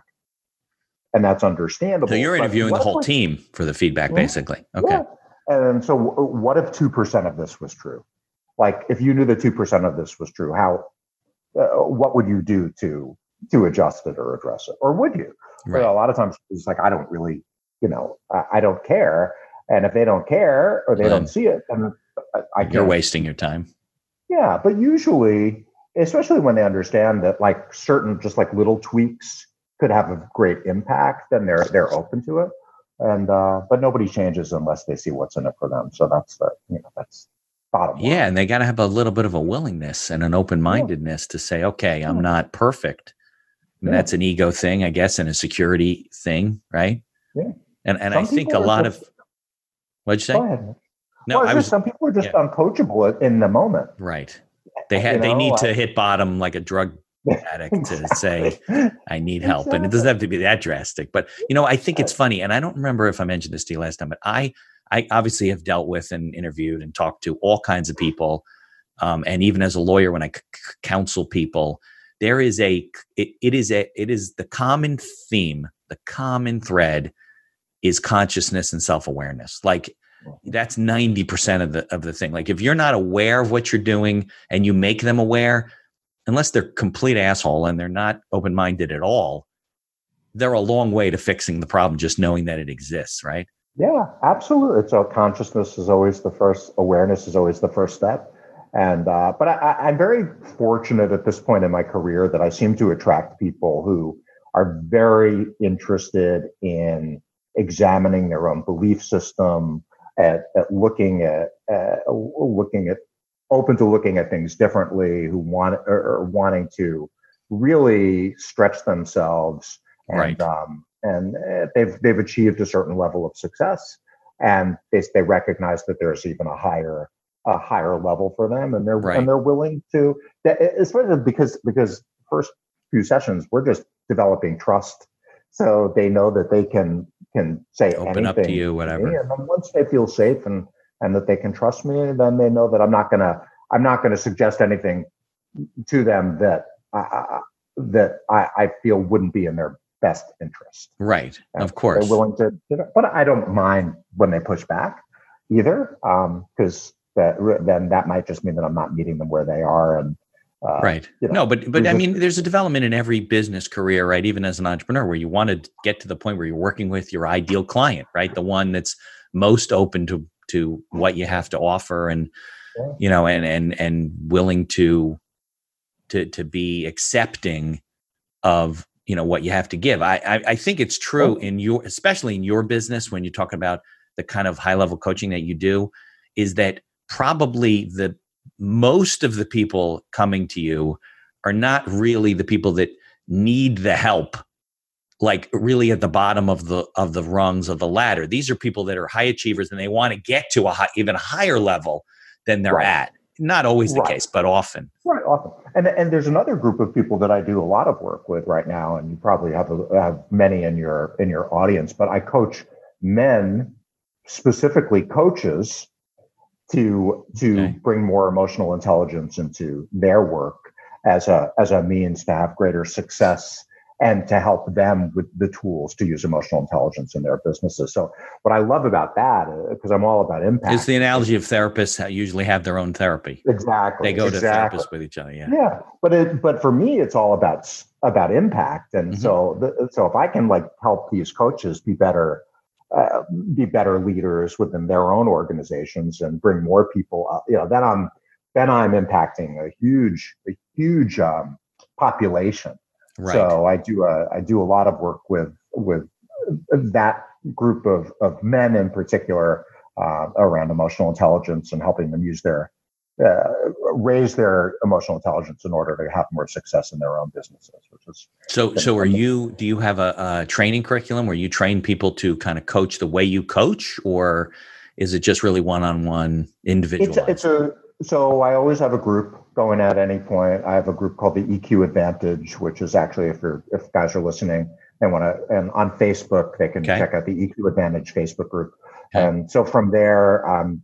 and that's understandable. So you're interviewing the whole like, team for the feedback, yeah, basically. Okay. Yeah. And so what if two percent of this was true? Like if you knew that two percent of this was true, how, uh, what would you do to, to adjust it or address it? Or would you? Right. Well, a lot of times it's like, I don't really, you know, I, I don't care. And if they don't care or they Then don't see it, then I, I you're can't. wasting your time. Yeah. But usually, especially when they understand that like certain, just like little tweaks could have a great impact, then they're, they're open to it. And, uh, but nobody changes unless they see what's in it for them. So that's the, you know, that's bottom line. Yeah. And they got to have a little bit of a willingness and an open-mindedness yeah. to say, okay, I'm yeah. not perfect. I mean, yeah. that's an ego thing, I guess, and a security thing. Right. Yeah. And, and I think a lot just, of, what'd you say? Go ahead. No, well, I was, some people are just yeah. uncoachable in the moment. Right. They had, you know, they need to I, hit bottom like a drug addict to say, I need help. Exactly. And it doesn't have to be that drastic, but you know, I think it's funny. And I don't remember if I mentioned this to you last time, but I, I obviously have dealt with and interviewed and talked to all kinds of people. Um, and even as a lawyer, when I c- counsel people, there is a, it, it is a, it is the common theme, the common thread is consciousness and self-awareness. Like that's ninety percent of the, of the thing. Like if you're not aware of what you're doing and you make them aware, unless they're complete asshole and they're not open-minded at all, they're a long way to fixing the problem, just knowing that it exists, right? Yeah, absolutely. So consciousness is always the first, awareness is always the first step. And, uh, but I, I'm very fortunate at this point in my career that I seem to attract people who are very interested in examining their own belief system, at, at looking at, uh, looking at, open to looking at things differently, who want or, or wanting to really stretch themselves, and right. um, and they've they've achieved a certain level of success, and they they recognize that there's even a higher a higher level for them, and they're right. and they're willing to, especially because because first few sessions we're just developing trust, so they know that they can can say open anything up to you, whatever, to and then once they feel safe and. and that they can trust me, then they know that I'm not gonna I'm not gonna suggest anything to them that uh, that I, I feel wouldn't be in their best interest. Right, and of course. They're willing to, you know, but I don't mind when they push back either, because um, that then that might just mean that I'm not meeting them where they are. And uh, right, you know, no, but but I just, mean, there's a development in every business career, right? Even as an entrepreneur, where you want to get to the point where you're working with your ideal client, right? The one that's most open to to what you have to offer, and yeah. you know, and and and willing to to to be accepting of, you know, what you have to give. I I, I think it's true in your, especially in your business, when you're talking about the kind of high level coaching that you do, is that probably the most of the people coming to you are not really the people that need the help, like really at the bottom of the of the rungs of the ladder. These are people that are high achievers and they want to get to a high, even higher level than they're right. at. Not always the right. case, but often. Right, often. And and there's another group of people that I do a lot of work with right now, and you probably have a, have many in your in your audience. But I coach men, specifically coaches, to to okay. bring more emotional intelligence into their work as a as a means to have greater success, and to help them with the tools to use emotional intelligence in their businesses. So what I love about that, because I'm all about impact. It's the analogy of therapists that usually have their own therapy. Exactly. They go exactly. to therapists with each other. Yeah. Yeah. But it, but for me, it's all about, about impact. And mm-hmm. so, the, so if I can like help these coaches be better, uh, be better leaders within their own organizations and bring more people up, you know, then I'm, then I'm impacting a huge, a huge um, population. Right. So I do a I do a lot of work with with that group of of men in particular uh, around emotional intelligence and helping them use their uh, raise their emotional intelligence in order to have more success in their own businesses. Which is so. So are you? Do you have a, a training curriculum where you train people to kind of coach the way you coach, or is it just really one on one individual? It's, it's a So I always have a group going at any point. I have a group called the E Q Advantage, which is actually, if you're, if guys are listening, they want to, and on Facebook, they can Okay. check out the E Q Advantage Facebook group. Okay. And so from there, um,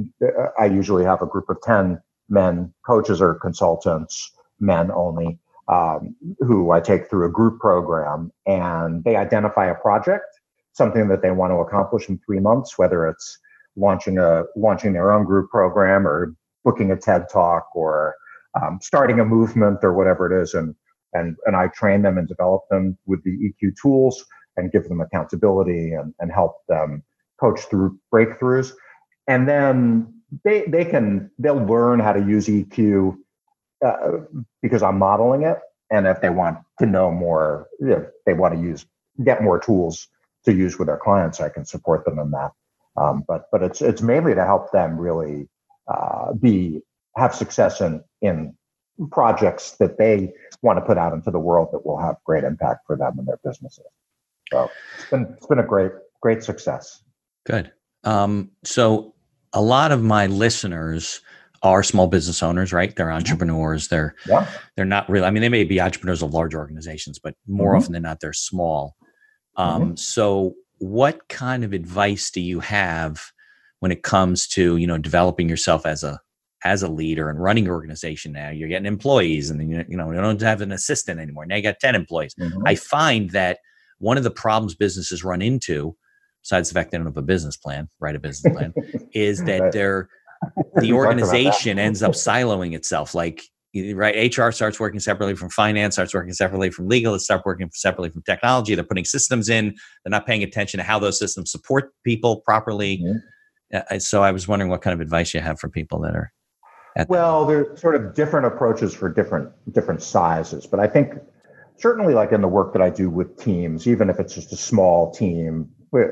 I usually have a group of ten men, coaches or consultants, men only, um, who I take through a group program, and they identify a project, something that they want to accomplish in three months, whether it's launching a launching their own group program or booking a TED Talk or um, starting a movement or whatever it is. And, and, and I train them and develop them with the E Q tools and give them accountability and, and help them coach through breakthroughs. And then they, they can, they'll learn how to use E Q uh, because I'm modeling it. And if they want to know more, if they want to use, get more tools to use with their clients, I can support them in that. Um, but but it's it's mainly to help them really uh, be have success in in projects that they want to put out into the world that will have great impact for them and their businesses. So it's been it's been a great great success. Good. Um, so a lot of my listeners are small business owners, right? They're entrepreneurs. They're Yeah. they're not really. I mean, they may be entrepreneurs of large organizations, but more Mhm. often than not, they're small. Um, Mhm. So what kind of advice do you have when it comes to, you know, developing yourself as a, as a leader and running your organization? Now you're getting employees, and then, you you know, you don't have an assistant anymore. Now you got ten employees. Mhm. I find that one of the problems businesses run into, besides the fact they don't have a business plan, write a business plan, is that Right. they're, We talked the about organization that. ends up siloing itself. Like, right, H R starts working separately from finance, starts working separately from legal, it starts working separately from technology. They're putting systems in. They're not paying attention to how those systems support people properly. Mhm. Uh, so I was wondering what kind of advice you have for people that are at that Well, level. there's sort of different approaches for different different sizes, but I think certainly like in the work that I do with teams, even if it's just a small team,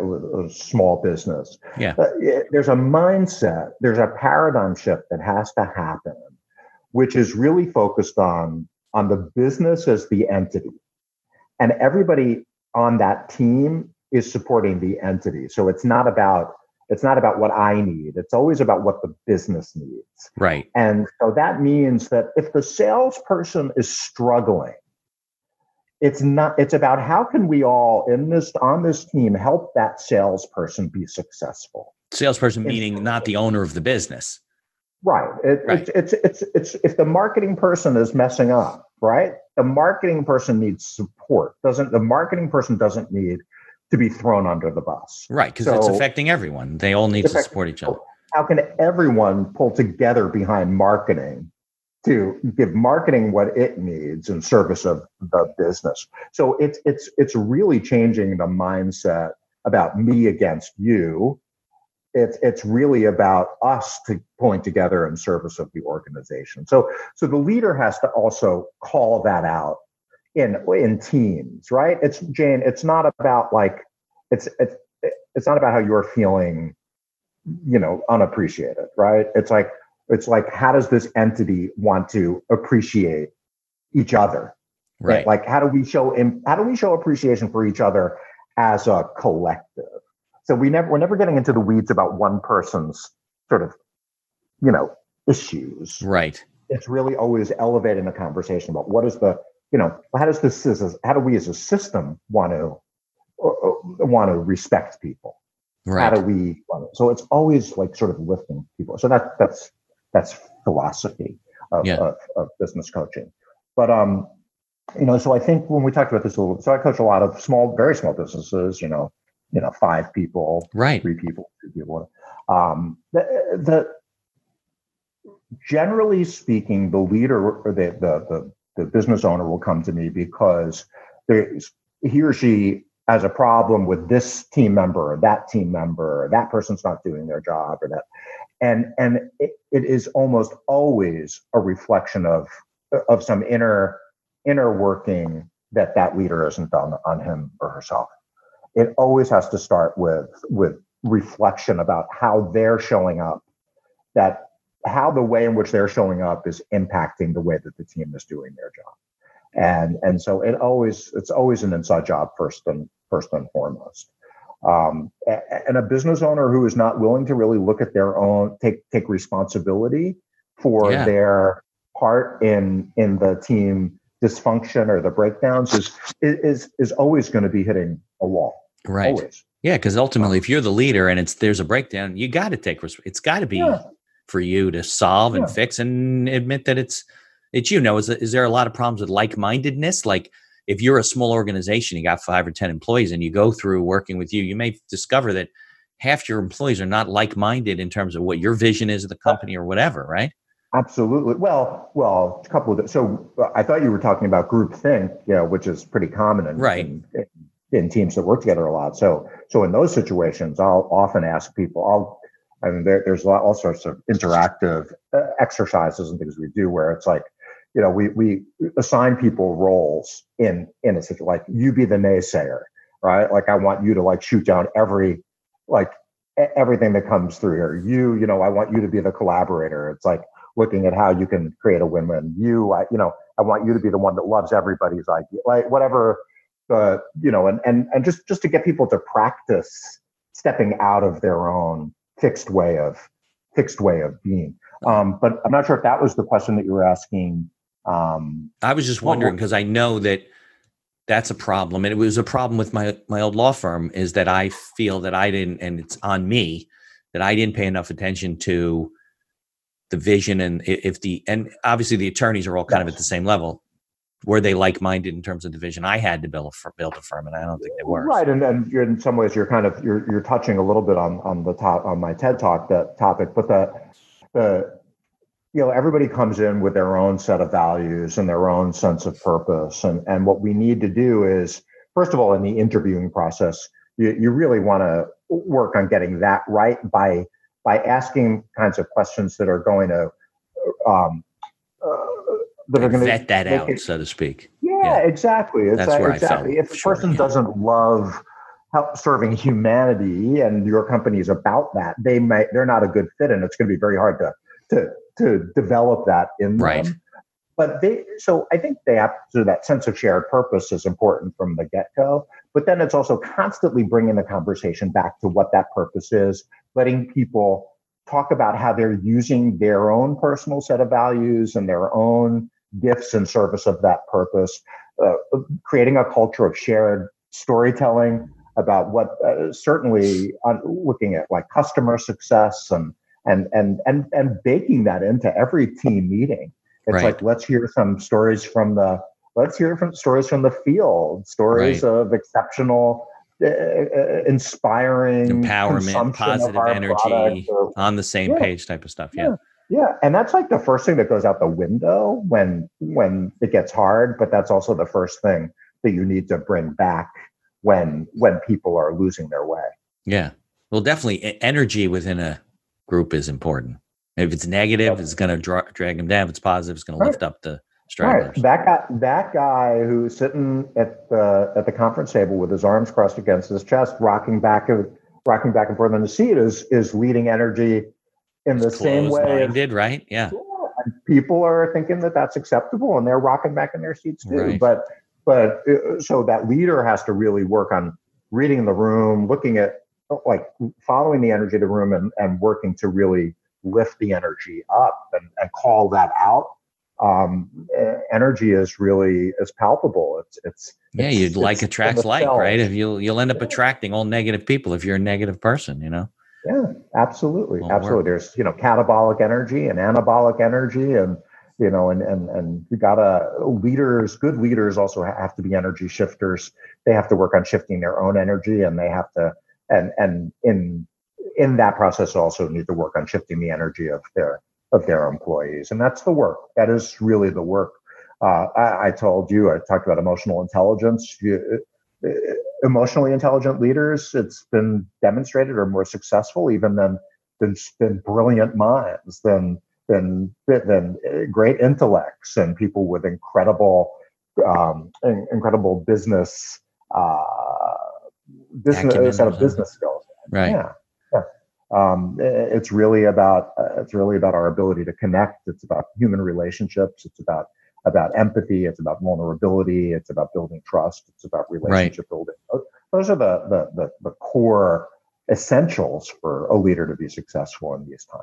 a small business, Yeah. uh, it- there's a mindset, there's a paradigm shift that has to happen, which is really focused on on the business as the entity, and everybody on that team is supporting the entity. So it's not about it's not about what I need. It's always about what the business needs. Right. And so that means that if the salesperson is struggling, it's not it's about how can we all in this on this team help that salesperson be successful. Salesperson It's- meaning not the owner of the business. Right. It, Right. It's, it's, it's, it's, if the marketing person is messing up, right? The marketing person needs support. Doesn't, the marketing person doesn't need to be thrown under the bus. Right. Because it's So- affecting everyone. They all need to affecting- support each other. How can everyone pull together behind marketing to give marketing what it needs in service of the business? So it's, it's, it's really changing the mindset about me against you. It's it's really about us to pulling together in service of the organization. So so the leader has to also call that out in in teams, right? It's Jane. It's not about like it's it's it's not about how you're feeling, you know, unappreciated, right? It's like it's like how does this entity want to appreciate each other? Right. Like how do we show how do we show appreciation for each other as a collective? So we never, we're never getting into the weeds about one person's sort of, you know, issues. Right. It's really always elevating the conversation about what is the, you know, how does this, how do we as a system want to, or, want to respect people? Right. How do we, so it's always like sort of lifting people. So that, that's, that's philosophy of, Yeah. of, of business coaching. But, um, you know, so I think when we talked about this a little, so I coach a lot of small, very small businesses, you know, you know, five people, Right. three people, two people. Um, the, the generally speaking, the leader or the, the the the business owner will come to me because there's, he or she has a problem with this team member or that team member, or that person's not doing their job, or that, and and it, it is almost always a reflection of of some inner inner working that that leader hasn't done on him or herself. It always has to start with with reflection about how they're showing up, that how the way in which they're showing up is impacting the way that the team is doing their job. And and so it always it's always an inside job first and first and foremost. Um, and a business owner who is not willing to really look at their own, take take responsibility for Yeah. their part in in the team dysfunction or the breakdowns is is is always going to be hitting a wall. Right. Always. Yeah, because ultimately, if you're the leader and it's there's a breakdown, you got to take resp- it's got to be Yeah. for you to solve and Yeah. fix and admit that it's it's you know. Is is there a lot of problems with like-mindedness? Like if you're a small organization, you got five or ten employees, and you go through working with you, you may discover that half your employees are not like-minded in terms of what your vision is of the company or whatever, right? Absolutely. Well, well, a couple of the, so uh, I thought you were talking about groupthink, you know, which is pretty common in, Right. in, in teams that work together a lot. So, so in those situations, I'll often ask people. I'll, I mean, there, there's a lot, all sorts of interactive uh, exercises and things we do where it's like, you know, we we assign people roles in in a situation, like you be the naysayer, right? Like I want you to like shoot down every like e- everything that comes through here. You, you know, I want you to be the collaborator. It's like looking at how you can create a win-win. You, I, you know, I want you to be the one that loves everybody's idea, like whatever the, you know, and and and just just to get people to practice stepping out of their own fixed way of fixed way of being. Um, but I'm not sure if that was the question that you were asking. Um, I was just wondering because I know that that's a problem, and it was a problem with my my old law firm. Is that I feel that I didn't, and it's on me that I didn't pay enough attention to the vision, and if the and obviously the attorneys are all kind of at the same level. Were they like-minded in terms of the vision I had to build a build a firm, and I don't think they were. Right, and and you're, in some ways you're kind of you're you're touching a little bit on on the top on my TED Talk that topic, but the the you know everybody comes in with their own set of values and their own sense of purpose, and and what we need to do is first of all in the interviewing process, you you really want to work on getting that right by by asking kinds of questions that are going to um, uh, that are going to vet that out, it, so to speak. Yeah, Yeah. exactly. It's That's uh, where exactly. I felt If the short, person yeah. doesn't love help serving humanity, and your company is about that, they might they're not a good fit, and it's going to be very hard to to to develop that in Right. them. But they, so I think they have so that sense of shared purpose is important from the get-go. But then it's also constantly bringing the conversation back to what that purpose is, letting people talk about how they're using their own personal set of values and their own gifts in service of that purpose, uh, creating a culture of shared storytelling about what uh, certainly uh, looking at like customer success and and and and and baking that into every team meeting. It's Right. like, let's hear some stories from the, let's hear from stories from the field, stories Right. of exceptional, uh, uh, inspiring Empowerment, consumption of positive our energy, product or- on the same Yeah. page type of stuff. Yeah. yeah, yeah, and that's like the first thing that goes out the window when when it gets hard. But that's also the first thing that you need to bring back when when people are losing their way. Yeah. Well, definitely e- energy within a group is important. If it's negative, it's going to dra- drag them down. If it's positive, it's going to Right. lift up the Right, stragglers. that guy, that guy who's sitting at the at the conference table with his arms crossed against his chest, rocking back and rocking back and forth in the seat, is is leading energy in the same way. as- Closed-minded, right? Yeah. and people are thinking that that's acceptable, and they're rocking back in their seats too. Right. But but uh, so that leader has to really work on reading the room, looking at like following the energy of the room, and and working to really lift the energy up and, and call that out. Um, uh, energy is really is palpable. It's it's Yeah, it's, you'd like it's in attracts the like, cells. right? If you'll you'll end up attracting all negative people if you're a negative person, you know. Yeah, absolutely, Won't absolutely. work. There's you know catabolic energy and anabolic energy, and you know, and and and you gotta leaders. Good leaders also have to be energy shifters. They have to work on shifting their own energy, and they have to and and in in that process also need to work on shifting the energy of their of their employees, and that's the work. That is really the work. Uh, I, I told you, I talked about emotional intelligence. You, uh, emotionally intelligent leaders, it's been demonstrated, are more successful even than than, than brilliant minds, than than than great intellects, and people with incredible um, incredible business uh, business Acumen set or of business something. skills. Right. Yeah. Yeah. Um, it's really about uh, it's really about our ability to connect. It's about human relationships. It's about about empathy. It's about vulnerability. It's about building trust. It's about relationship building. Those are the, the the the core essentials for a leader to be successful in these times.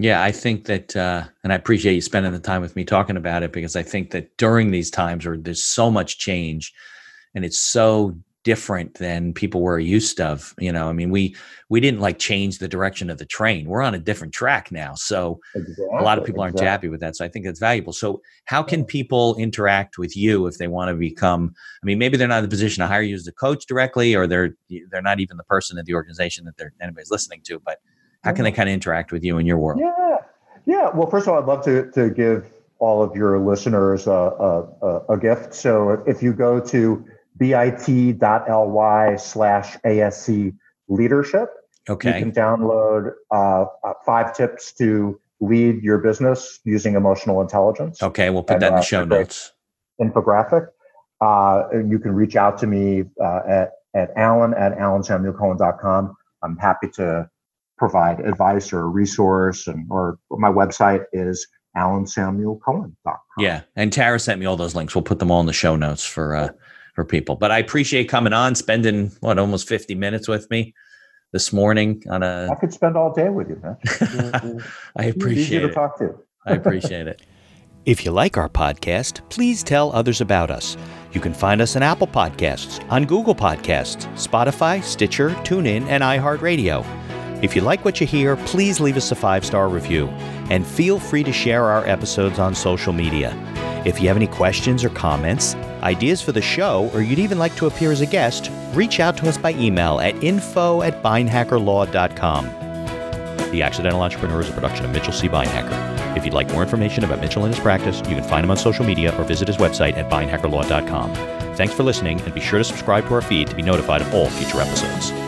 Yeah, I think that, uh, and I appreciate you spending the time with me talking about it, because I think that during these times where there's so much change and it's so different than people were used of, you know, I mean, we, we didn't like change the direction of the train. We're on a different track now. So Exactly, a lot of people aren't exactly. happy with that. So I think it's valuable. So how can people interact with you if they want to become, I mean, maybe they're not in the position to hire you as a coach directly, or they're, they're not even the person in the organization that they're anybody's listening to, but how can they kind of interact with you in your world? Yeah. Yeah. Well, first of all, I'd love to, to give all of your listeners a, a, a gift. So if you go to bit.ly slash ASC leadership, Okay. you can download uh, uh, five tips to lead your business using emotional intelligence. Okay. We'll put and, that in the uh, show notes. Infographic. Uh, and you can reach out to me uh, at, at Alan at alan samuel cohen dot com. I'm happy to provide advice or a resource, and or my website is alan samuel cohen dot com. Yeah. And Tara sent me all those links. We'll put them all in the show notes for, uh, for people. But I appreciate coming on, spending what, almost fifty minutes with me this morning on a. I could spend all day with you, man. I appreciate easy to it. talk to. I appreciate it. If you like our podcast, please tell others about us. You can find us on Apple Podcasts, on Google Podcasts, Spotify, Stitcher, TuneIn, and iHeartRadio. If you like what you hear, please leave us a five-star review, and feel free to share our episodes on social media. If you have any questions or comments, ideas for the show, or you'd even like to appear as a guest, reach out to us by email at info at beinhackerlaw dot com. The Accidental Entrepreneur is a production of Mitchell C. Beinhacker. If you'd like more information about Mitchell and his practice, you can find him on social media or visit his website at beinhackerlaw dot com. Thanks for listening, and be sure to subscribe to our feed to be notified of all future episodes.